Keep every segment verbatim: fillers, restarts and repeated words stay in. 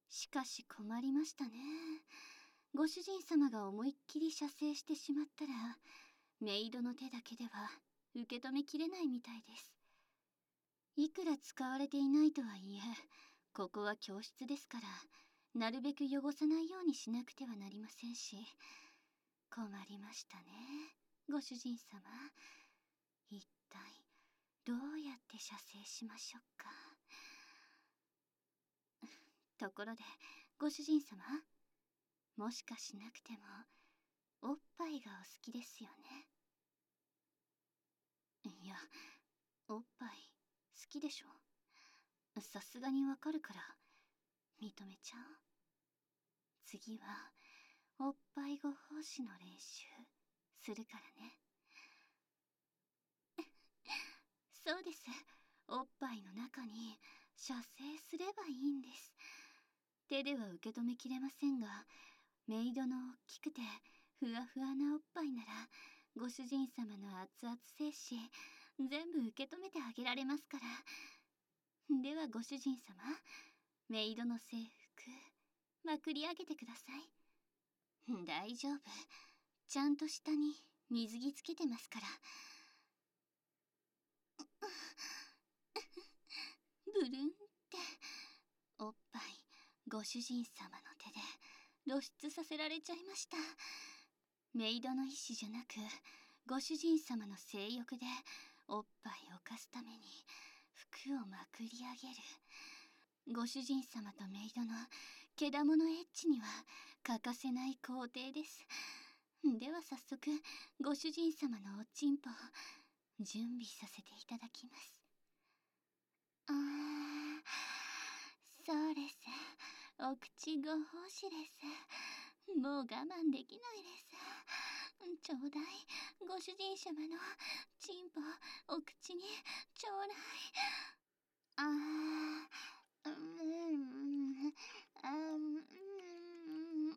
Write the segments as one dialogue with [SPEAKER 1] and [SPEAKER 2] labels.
[SPEAKER 1] しかし困りましたね。ご主人様が思いっきり射精してしまったら、メイドの手だけでは受け止めきれないみたいです。いくら使われていないとはいえ、ここは教室ですから、なるべく汚さないようにしなくてはなりませんし、困りましたね、ご主人様。一体どうやって射精しましょうか。ところで、ご主人様、もしかしなくてもおっぱいがお好きですよね。いや、おっぱい好きでしょ。さすがにわかるから認めちゃう。次はおっぱいご奉仕の練習するからね。そうです。おっぱいの中に射精すればいいんです。手では受け止めきれませんが、メイドの大きくてふわふわなおっぱいなら、ご主人様の熱々精子全部受け止めてあげられますから。ではご主人様、メイドの制服まくり上げてください。大丈夫、ちゃんと下に水着つけてますから。ブルンって、おっぱいご主人様の手で露出させられちゃいました。メイドの意思じゃなく、ご主人様の性欲でおっぱいを犯すために服をまくり上げる。ご主人様とメイドのけだものエッチには欠かせない工程です。では早速、ご主人様のおちんぽを準備させていただきます。あー、そうです。お口ご奉仕です。もう我慢できないです。ちょうだい、ご主人様のチンポお口にちょうだい。あー、うーん、あー、うーん、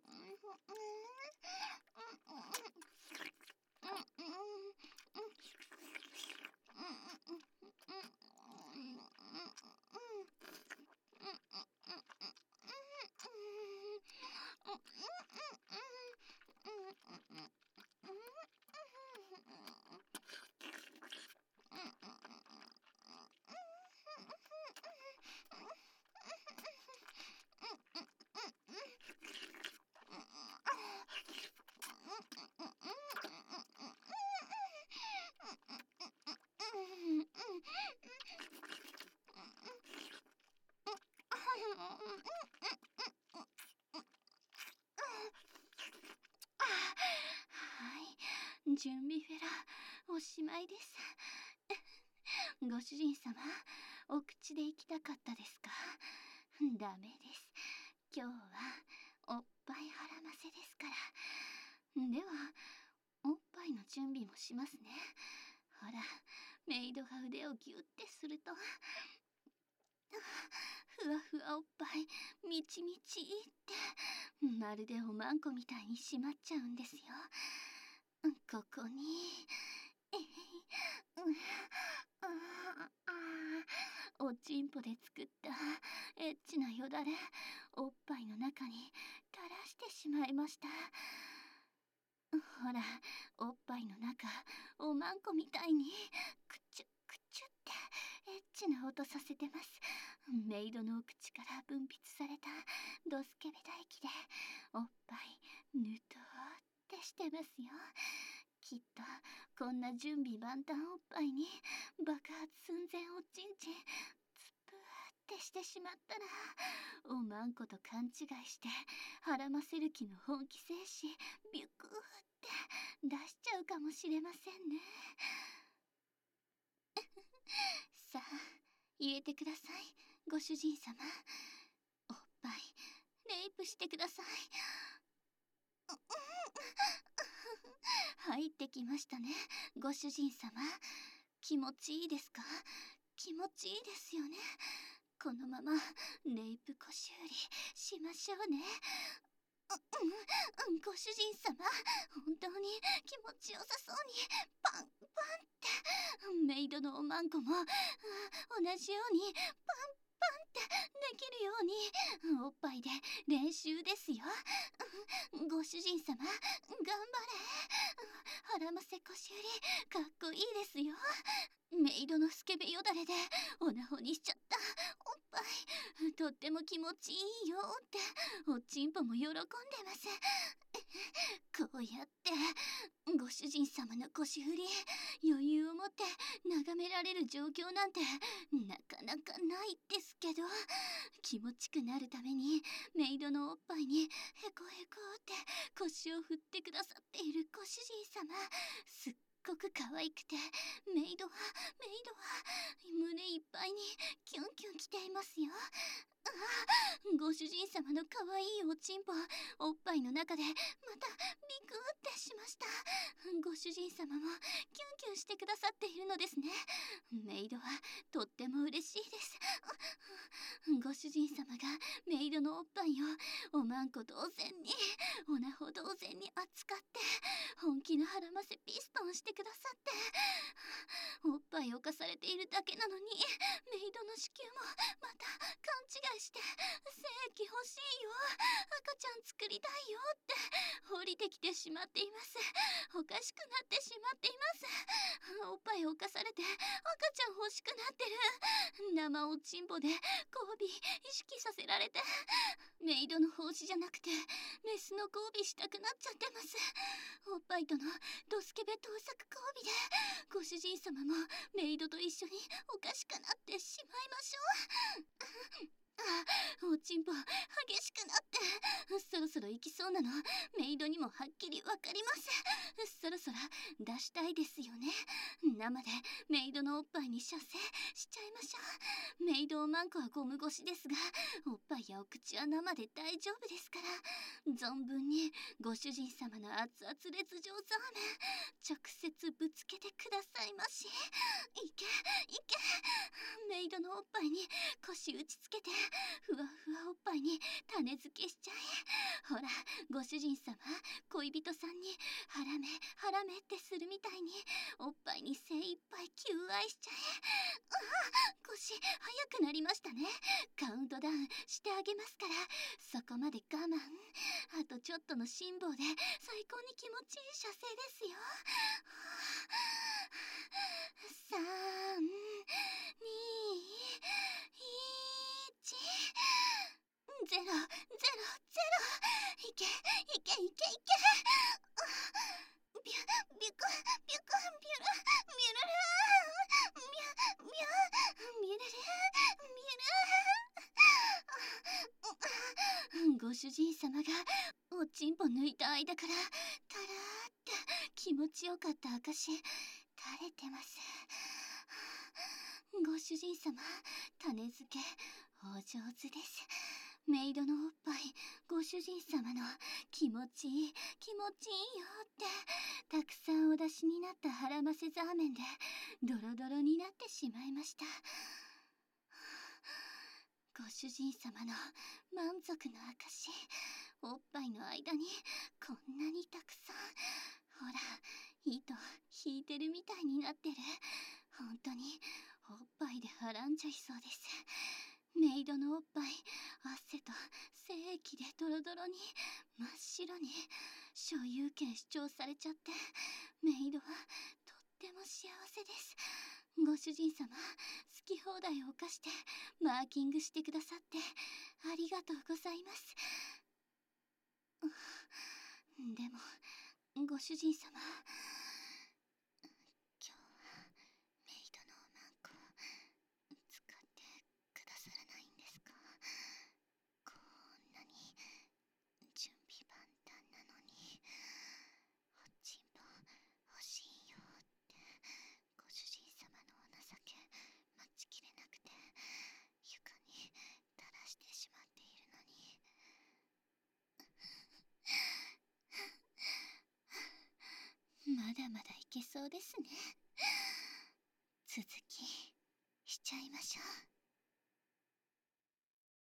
[SPEAKER 1] 準備フェラおしまいです。ご主人様、お口で行きたかったですか？ダメです。今日はおっぱいはらませですから。ではおっぱいの準備もしますね。ほら、メイドが腕をギュッてすると、ふわふわおっぱいみちみちってまるでおまんこみたいに締まっちゃうんですよ。ここに、えい、うん、ああ、おちんぽで作ったエッチなよだれ、おっぱいの中に垂らしてしまいました。ほら、おっぱいの中、おまんこみたいに、くちゅくちゅってエッチな音させてます。メイドのお口から分泌されたドスケベ唾液で、おっぱいぬとーってしてますよ。きっとこんな準備万端おっぱいに爆発寸前おちんちんつぷーってしてしまったら、おまんこと勘違いしてはらませる気の本気精子ビュクーって出しちゃうかもしれませんね。さあ、入れてください、ご主人様。おっぱいレイプしてください。入ってきましたね、ご主人様。気持ちいいですか？気持ちいいですよね。このままレイプ小修理しましょうね。うん、うん、ご主人様、本当に気持ちよさそうにパンパンって、メイドのおまんこも同じようにパンパンってできるように、 のおっぱいで練習ですよ。ご主人様、頑張れ。腹ませ腰売り、かっこいいですよ。メイドのスケベよだれでオナホにしちゃったおっぱい、とっても気持ちいいよっておちんぽも喜んでます。こうやってご主人様の腰振り余裕を持って眺められる状況なんてなかなかないですけど、気持ちくなるためにメイドのおっぱいにへこへこって腰を振ってくださっているご主人様、すっごく可愛くて、メイドはメイドは胸いっぱいにキュンキュンきていますよ。ああ、ご主人様の可愛いおちんぽ、おっぱいの中でまたビクってしました。ご主人様もキュンキュンしてくださっているのですね。メイドはとっても嬉しいです。ご主人様がメイドのおっぱいをおまんこ同然にオナホ同然に扱って本気の腹ませピストンしてくださって、おっぱいを犯されているだけなのにメイドの子宮もまた勘違いして精液欲しいよ、赤ちゃん作りたいよって降りてきてしまっています。おかしくなってしまっています。おっぱいを犯されて赤ちゃん欲しくなってる。生おちんぽで交尾意識させられて、メイドの奉仕じゃなくてメスの交尾したくなっちゃってます。おっぱいとのドスケベ盗作交尾でご主人様もメイドと一緒におかしくなってしまいましょう。あ、おちんぽ激しくなってそろそろ行きそうなのメイドにもはっきりわかります。そろそろ出したいですよね。生でメイドのおっぱいに射精しちゃいましょう。メイドおまんこはゴム越しですが、おっぱいやお口は生で大丈夫ですから、存分にご主人様の熱々烈上ザーメン直接ぶつけてくださいまし。いけいけ、メイドのおっぱいに腰打ちつけてふわふわおっぱいに種付けしちゃえ。ほら、ご主人様恋人さんにハラメハラメってするみたいにおっぱいに精一杯求愛しちゃえ。あ、腰早くなりましたね。カウントダウンしてあげますから、そこまで我慢。あとちょっとの辛抱で最高に気持ちいい射精ですよ。さん、に、いち、ゼロ、ゼロ、ゼロ。いけ、いけ、いけ、いけ。ビュ、ビュコ、ビュコ、ビュル、ビュルルー、ビュ、ビュ、ビュルル、ビュル。ご主人様がおちんぽ抜いた間からたらーって気持ちよかった証垂れてます。ご主人様、種付けお上手です。メイドのおっぱいご主人様の気持ちいい気持ちいいよってたくさんお出しになった腹ませザーメンでドロドロになってしまいました。ご主人様の満足の証、おっぱいの間にこんなにたくさん、ほら糸引いてるみたいになってる。本当におっぱいではらんじゃいそうです。メイドのおっぱい汗と精液でドロドロに真っ白に所有権主張されちゃって、メイドはとっても幸せです。ご主人様、好き放題を犯してマーキングしてくださってありがとうございます。でもご主人様、今日はメイドのおまんこ使ってくださらないんですか？こんなに準備万端なのに、おちんぽ欲しいよってご主人様のお情け待ちきれなくて床に垂らしてしまっているのに。まだまだいけそうですね。続